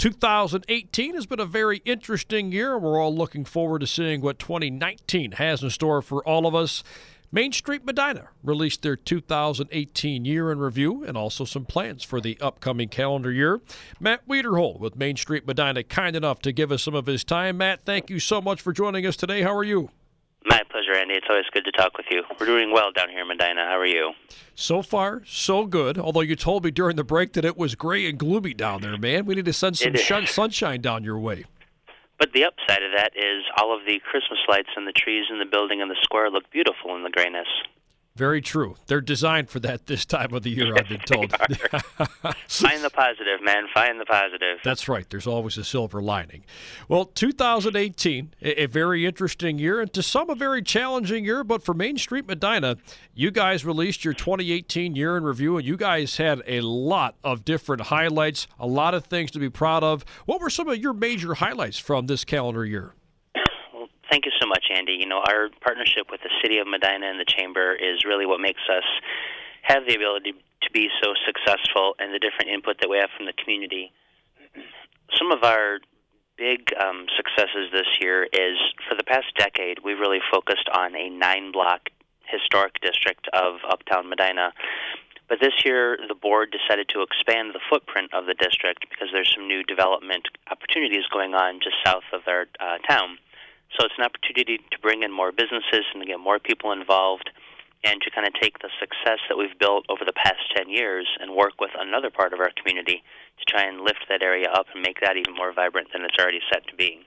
2018 has been a very interesting year. We're all looking forward to seeing what 2019 has in store for all of us. Main Street Medina released their 2018 year in review and also some plans for the upcoming calendar year. Matt Wiederhold with Main Street Medina, kind enough to give us some of his time. Matt, thank you so much for joining us today. How are you? My pleasure, Andy. It's always good to talk with you. We're doing well down here in Medina. How are you? So far, so good. Although you told me during the break that it was gray and gloomy down there, man. We need to send some sunshine down your way. But the upside of that is all of the Christmas lights and the trees in the building and the square look beautiful in the grayness. Very true. They're designed for that this time of the year, I've been told. Find the positive, man. Find the positive. That's right. There's always a silver lining. Well, 2018, a very interesting year, and to some a very challenging year, but for Main Street Medina, you guys released your 2018 year in review, and you guys had a lot of different highlights, a lot of things to be proud of. What were some of your major highlights from this calendar year? Thank you so much, Andy. You know, our partnership with the City of Medina and the Chamber is really what makes us have the ability to be so successful and the different input that we have from the community. Some of our big successes this year is, for the past decade, we've really focused on a 9-block historic district of Uptown Medina. But this year, the board decided to expand the footprint of the district because there's some new development opportunities going on just south of our town. So it's an opportunity to bring in more businesses and to get more people involved and to kind of take the success that we've built over the past 10 years and work with another part of our community to try and lift that area up and make that even more vibrant than it's already set to be.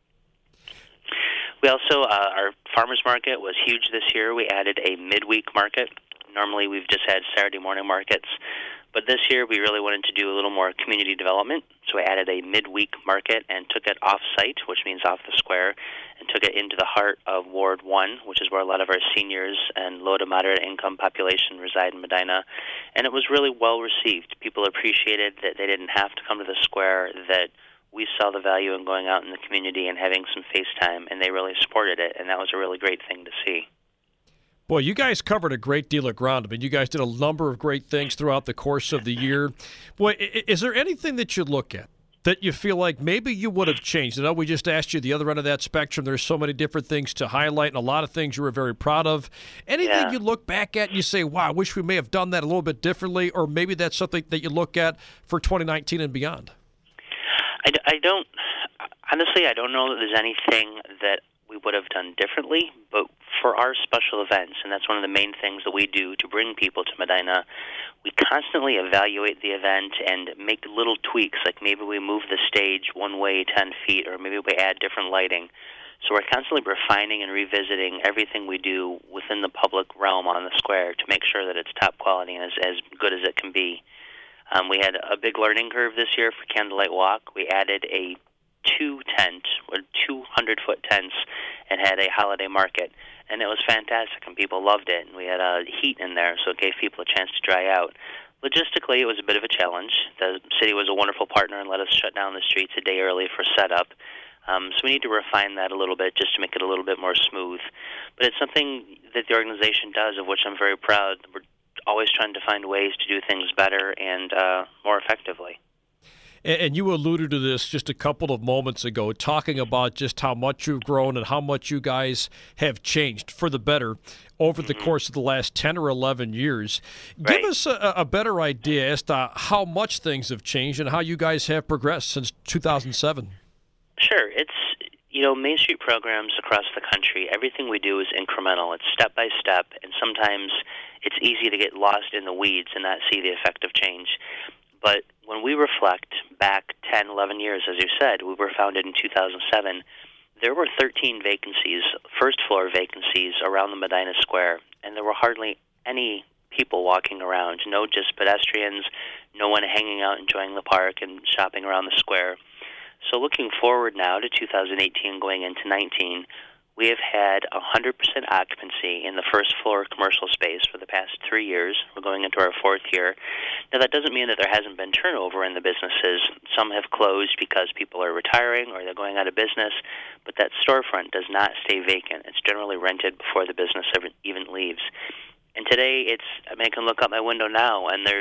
We also, our farmers market was huge this year. We added a midweek market. Normally we've just had Saturday morning markets. But this year, we really wanted to do a little more community development, so we added a midweek market and took it off-site, which means off the square, and took it into the heart of Ward 1, which is where a lot of our seniors and low to moderate income population reside in Medina. And it was really well received. People appreciated that they didn't have to come to the square, that we saw the value in going out in the community and having some face time, and they really supported it, and that was a really great thing to see. Boy, you guys covered a great deal of ground. I mean, you guys did a number of great things throughout the course of the year. Boy, is there anything that you look at that you feel like maybe you would have changed? I know we just asked you the other end of that spectrum. There's so many different things to highlight and a lot of things you were very proud of. Anything you look back at and you say, wow, I wish we may have done that a little bit differently, or maybe that's something that you look at for 2019 and beyond? I don't, honestly, I don't know that there's anything that we would have done differently, but for our special events, and that's one of the main things that we do to bring people to Medina, we constantly evaluate the event and make little tweaks, like maybe we move the stage one way 10 feet, or maybe we add different lighting. So we're constantly refining and revisiting everything we do within the public realm on the square to make sure that it's top quality and as good as it can be. We had a big learning curve this year for Candlelight Walk. We added a 200-foot tents and had a holiday market, and it was fantastic, and people loved it. And we had heat in there, so it gave people a chance to dry out. Logistically, it was a bit of a challenge. The city was a wonderful partner and let us shut down the streets a day early for setup. So we need to refine that a little bit just to make it a little bit more smooth. But it's something that the organization does, of which I'm very proud. We're always trying to find ways to do things better and more effectively. And you alluded to this just a couple of moments ago, talking about just how much you've grown and how much you guys have changed for the better over the course of the last 10 or 11 years. Right. Give us a better idea as to how much things have changed and how you guys have progressed since 2007. Sure. It's, Main Street programs across the country, everything we do is incremental. It's step by step, and sometimes it's easy to get lost in the weeds and not see the effect of change. But when we reflect back 10, 11 years, as you said, we were founded in 2007, there were 13 vacancies, first-floor vacancies around the Medina Square, and there were hardly any people walking around, no just pedestrians, no one hanging out enjoying the park and shopping around the square. So looking forward now to 2018 going into 19, we have had 100% occupancy in the first-floor commercial space for the past 3 years. We're going into our 4th year. Now, that doesn't mean that there hasn't been turnover in the businesses. Some have closed because people are retiring or they're going out of business, but that storefront does not stay vacant. It's generally rented before the business even leaves. And today, I can look out my window now, and there's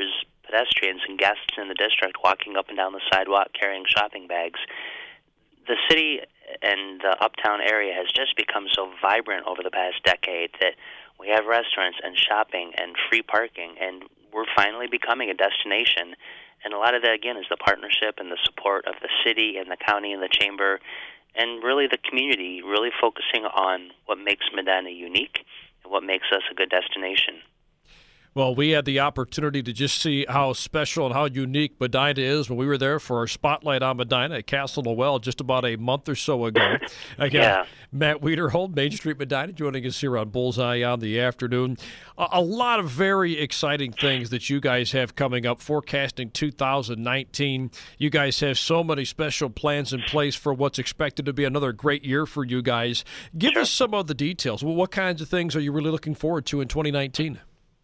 pedestrians and guests in the district walking up and down the sidewalk carrying shopping bags. The city and the uptown area has just become so vibrant over the past decade that we have restaurants and shopping and free parking, and we're finally becoming a destination. And a lot of that, again, is the partnership and the support of the city and the county and the chamber, and really the community really focusing on what makes Medina unique and what makes us a good destination. Well, we had the opportunity to just see how special and how unique Medina is when we were there for our Spotlight on Medina at Castle Noel just about a month or so ago. Again, Matt Wiederhold, Main Street Medina, joining us here on Bullseye on the Afternoon. A lot of very exciting things that you guys have coming up, forecasting 2019. You guys have so many special plans in place for what's expected to be another great year for you guys. Give us some of the details. Well, what kinds of things are you really looking forward to in 2019?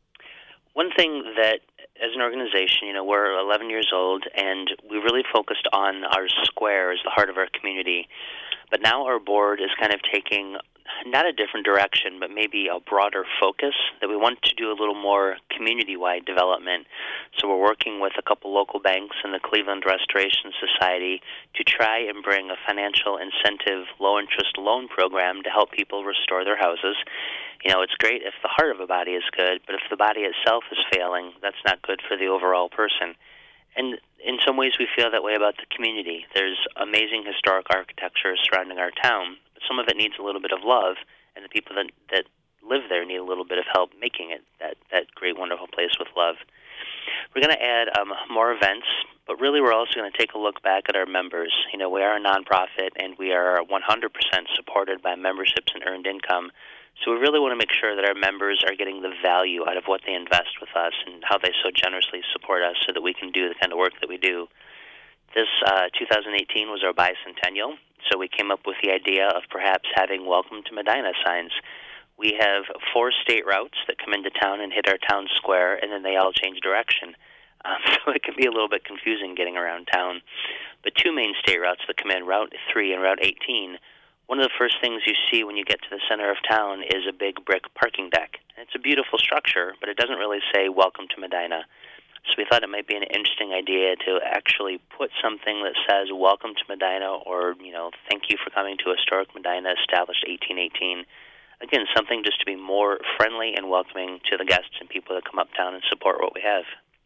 One thing that, as an organization, we're 11 years old, and we really focused on our square as the heart of our community. But now our board is kind of taking not a different direction, but maybe a broader focus, that we want to do a little more community-wide development. So we're working with a couple local banks and the Cleveland Restoration Society to try and bring a financial incentive low-interest loan program to help people restore their houses. It's great if the heart of a body is good, but if the body itself is failing, that's not good for the overall person. And in some ways we feel that way about the community. There's amazing historic architecture surrounding our town, but some of it needs a little bit of love, and the people that live there need a little bit of help making it that great, wonderful place with love. We're going to add more events, but really we're also going to take a look back at our members. We are a nonprofit, and we are 100% supported by memberships and earned income. So we really want to make sure that our members are getting the value out of what they invest with us and how they so generously support us so that we can do the kind of work that we do. This 2018 was our bicentennial, so we came up with the idea of perhaps having Welcome to Medina signs. We have 4 state routes that come into town and hit our town square, and then they all change direction. So it can be a little bit confusing getting around town. But 2 main state routes that come in, Route 3 and Route 18, one of the first things you see when you get to the center of town is a big brick parking deck. It's a beautiful structure, but it doesn't really say Welcome to Medina. So we thought it might be an interesting idea to actually put something that says Welcome to Medina, or, thank you for coming to historic Medina, established 1818. Again, something just to be more friendly and welcoming to the guests and people that come uptown and support what we have.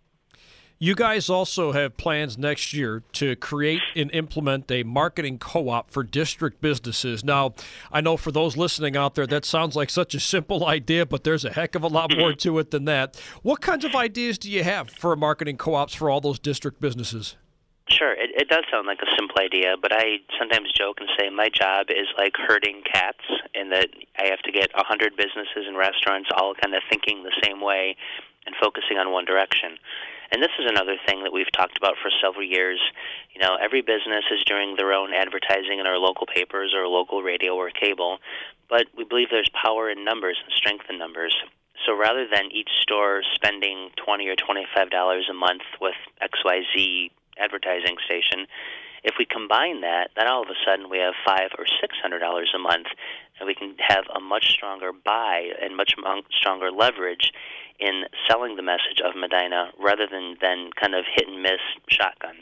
You guys also have plans next year to create and implement a marketing co-op for district businesses. Now, I know for those listening out there, that sounds like such a simple idea, but there's a heck of a lot more to it than that. What kinds of ideas do you have for marketing co-ops for all those district businesses? Sure. It does sound like a simple idea, but I sometimes joke and say my job is like herding cats, in that I have to get 100 businesses and restaurants all kind of thinking the same way and focusing on one direction. And this is another thing that we've talked about for several years. Every business is doing their own advertising in our local papers or local radio or cable, but we believe there's power in numbers and strength in numbers. So rather than each store spending $20 or $25 a month with XYZ advertising station, if we combine that, then all of a sudden we have $500 or $600 a month, and we can have a much stronger buy and much stronger leverage in selling the message of Medina rather than kind of hit and miss shotgun.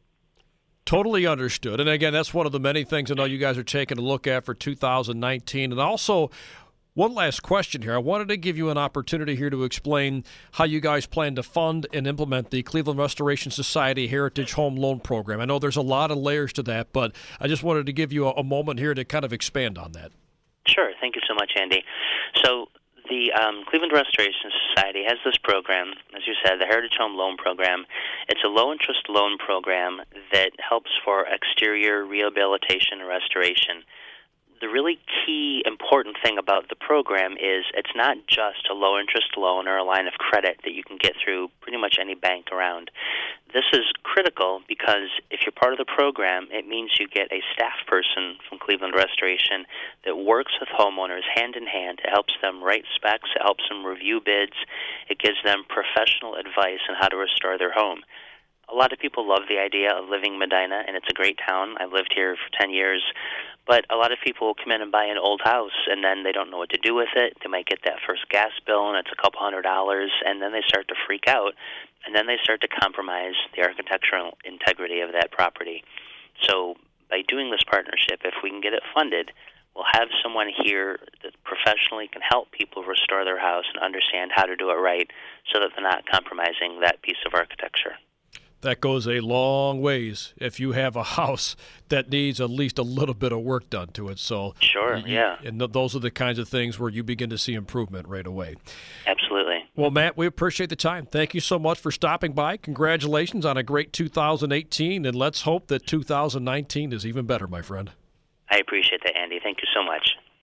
Totally understood. And again, that's one of the many things I know you guys are taking a look at for 2019. And also, one last question here. I wanted to give you an opportunity here to explain how you guys plan to fund and implement the Cleveland Restoration Society Heritage Home Loan Program. I know there's a lot of layers to that, but I just wanted to give you a moment here to kind of expand on that. Sure. Thank you so much, Andy. So the Cleveland Restoration Society has this program, as you said, the Heritage Home Loan Program. It's a low-interest loan program that helps for exterior rehabilitation and restoration. The really key important thing about the program is it's not just a low-interest loan or a line of credit that you can get through pretty much any bank around. This is critical because if you're part of the program, it means you get a staff person from Cleveland Restoration that works with homeowners hand in hand. It helps them write specs. It helps them review bids. It gives them professional advice on how to restore their home. A lot of people love the idea of living in Medina, and it's a great town. I've lived here for 10 years. But a lot of people come in and buy an old house, and then they don't know what to do with it. They might get that first gas bill, and it's a couple $100, and then they start to freak out, and then they start to compromise the architectural integrity of that property. So by doing this partnership, if we can get it funded, we'll have someone here that professionally can help people restore their house and understand how to do it right so that they're not compromising that piece of architecture. That goes a long ways if you have a house that needs at least a little bit of work done to it. So sure, yeah. And those are the kinds of things where you begin to see improvement right away. Absolutely. Well, Matt, we appreciate the time. Thank you so much for stopping by. Congratulations on a great 2018, and let's hope that 2019 is even better, my friend. I appreciate that, Andy. Thank you so much.